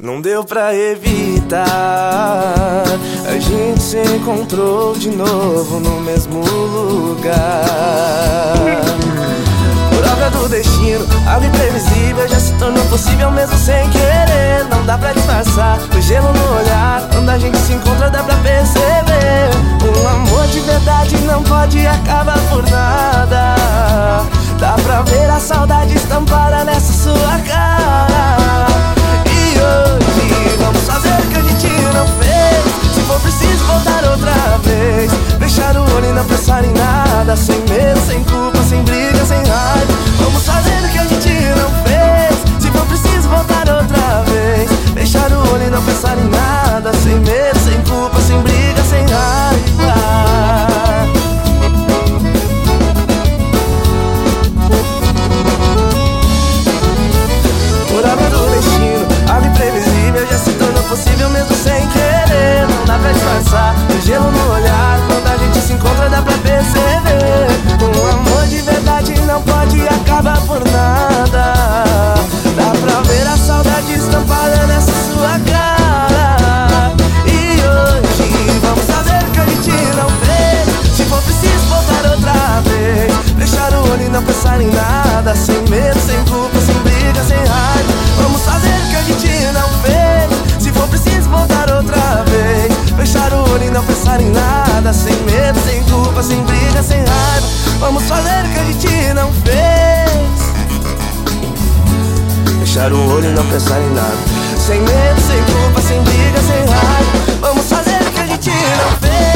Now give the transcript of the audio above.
não deu pra evitar. A gente se encontrou de novo no mesmo lugar. Por obra do destino, algo imprevisível já se tornou possível mesmo sem querer. Não dá pra disfarçar o gelo no olhar. Quando a gente se encontra dá pra perceber. Um amor de verdade não pode acabar por nada. Dá pra ver a saudade estampada nessa sua cara. E hoje vamos fazer o que a gente não fez. Se for preciso voltar outra vez, fechar o olho e não pensar em nada. Sem medo, sem culpa, sem briga, sem raiva. Vamos fazer o que a gente não fez. Se for preciso voltar outra vez, fechar o olho e não pensar em nada. Sem medo, sem culpa, sem briga, sem raiva. Por obra do destino, algo imprevisível já se tornou possível mesmo sem querer. Não dá pra disfarçar o gelo no olhar. Quando a gente se encontra dá pra perceber. Um amor de verdade não pode acabar por nada. Dá pra ver a saudade estampada nessa sua cara. E hoje vamos fazer o que a gente não fez. Se for preciso voltar outra vez, fechar o olho e não pensar em nada. Sem medo, sem culpa, sem briga, sem raiva. Vamos fazer o que a gente não fez. Se for preciso voltar outra vez, fechar o olho e não pensar em nada. Sem medo, sem culpa, sem briga, sem raiva. Vamos fazer o que a gente não fez. Fechar o olho e não pensar em nada. Sem medo, sem culpa, sem briga, sem raiva. Vamos fazer o que a gente não fez.